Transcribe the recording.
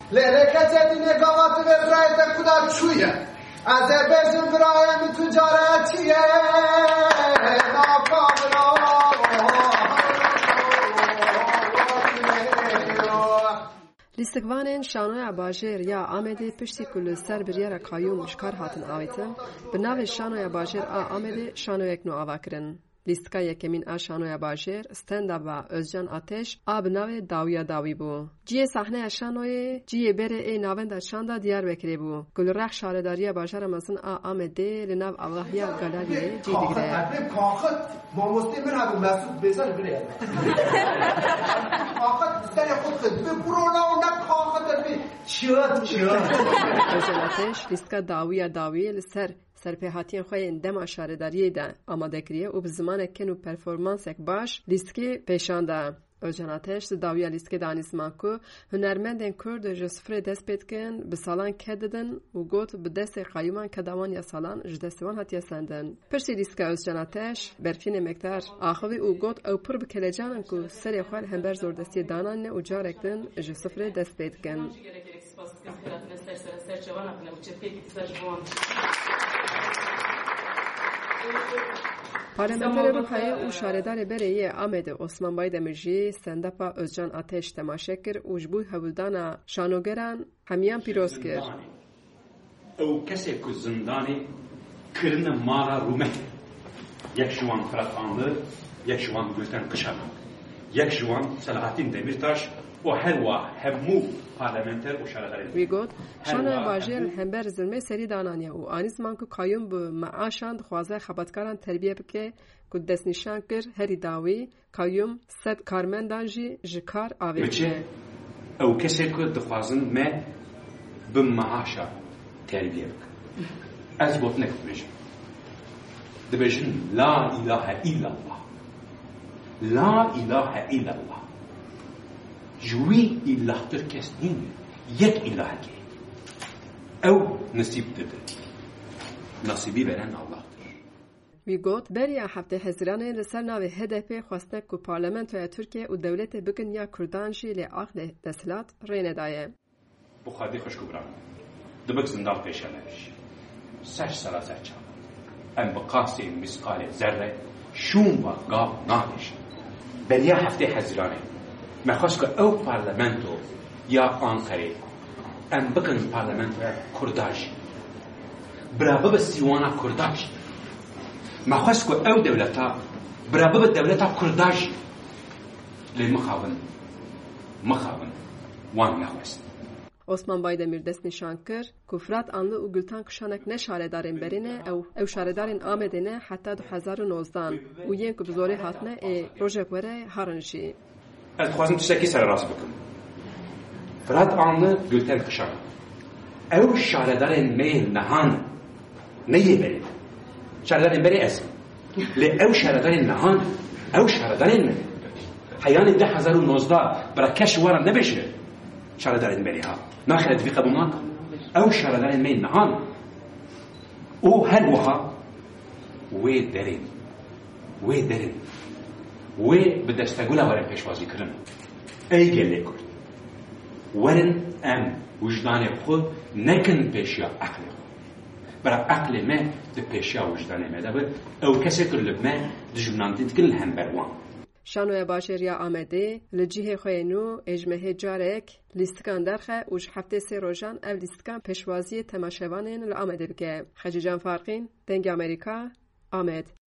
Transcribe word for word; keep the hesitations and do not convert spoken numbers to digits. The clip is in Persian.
لرکت نگاهات وبرایت کدا چویه از بزن برایم تجارتیه ناکاملا لیستکوانین شانوی باجر یا آمده پشتی کل سر بریار کایوم مشکار هاتن آویتن به ناو شانوی باجر آ آمده شانوی اکنو آوا کرن. لیستکا یکمین آ شانوی باجر استندا و özcan آتش آب ناو داویا داوی بو. جیه صحنه شانوی جیه بره ای ناوند شاندا دیار بکری بو. گل رخ شارداری باجر مزن آ آمده لناو آواهیا گالاریه جی دیگره. کاخت ما مسلمان هم مسعود بزن بره. کاخت سر خود خد به برونا و نه کاخت بی چیات چیات. özcan آتش لیستکا داویا داوی لسر سرپیهاتین خواه دم شارداری ده آماده کریه و به زمان کن و پرفورمانس یک باش لیستکی پیشانده. özcan آتش داویا لیستکی دانیسمان که هنرمندین کرد جسفر دست پید کن به سالان کددن و گوت به دست قایمان کدوان یا سالان جدستوان هاتیه سندن. پرسی لیستکا özcan آتش برفین مکتر آخوی و گوت او پر بکلجانن که سری خواه همبر زوردستی دانان و جارکدن جسفر دست پید کن. پارلمانتر روحیه او شاردار بریه آمد عثمان باید مجی استنداپا özcan آتش تماشا کر و جبوی هولدانا شانوگران همیان پیروز کر. او کسی که زندانی کرن مارا رومه یک جوان فراتانده یک جوان گلتن قشانه یک جوان سلاحاتین دمیرتاش و هر وا همو پارلمانتر و شاردار وی گفت شانوی باجر همبر زلمه سری دانانیه و آنیزمان که کایون به معاشان خوازه خباتکاران تربیه بکه که دست نشان کر هری داوی کایون صد کارمندان جی جکار آوی بچه او کسی که دخوازن ما به معاشا تربیه بکه از گفت نکت بجن دبجن لا اله الا الله لا اله الا الله جوی اله تر کس نیم یک اله که او نصیب داده نصیبی برن الله وی گفت بریا هفته هزرانه لسر ناو هدف خواستن که پارلمنت و ترکیه و دولت بگن یا کردان جی لعقد دستلات رینه دایه. بخوادی خوشکو برام دبک زندان پیشه نمیشه سش سلاسه چا ام بقاسی مسقال ذره شوم و گاب نانش بریا هفته هزرانه مخواست که او پارلمنتو یا آنکره ام بکن پارلمنتو کرداش برابه بسیوانا کرداش مخواست که او دولتا برابه دولتا کرداش لی مخاون مخاون وان نخواست عثمان بایدمیر دست نشان کر کفرات آنلو و گلتان کشانک نه شاردارین برینه او او شاردارین آمدینه حتی دو هزار و نوزدان و ین که بزوری هاتنه ای روژک وره هارنشی. از خوازم تشکی سر راست بکن فرات آنلو گلتان کشان او شاردارین میل نهان نیه برید شاردارین بری اسم لی او شاردارین نهان او شاردارین میل حیان ده هزار و نوزده برا کش وارم نبشه شاردارین بری ها ناخرد في قبومات او شاردارین میل نهان او هر وها وی درین وی درین وی بدستگولا ورن پیشوازی کرن ای گله کرد ورن ام وجدان خود نکن پیشیا عقل خود برا عقل ما ده پیشیا وجدان ما ده او کسی کرلب ما دجمنانتی تکن هم بروان شانوی باجر یا آمده لجیه خوی نو اجمه جارک لیستکان درخه اوش هفته سه روزان او لیستکان پیشوازی تماشاوانین لآمده بگه خجیجان فارقین دنگ امریکا آمد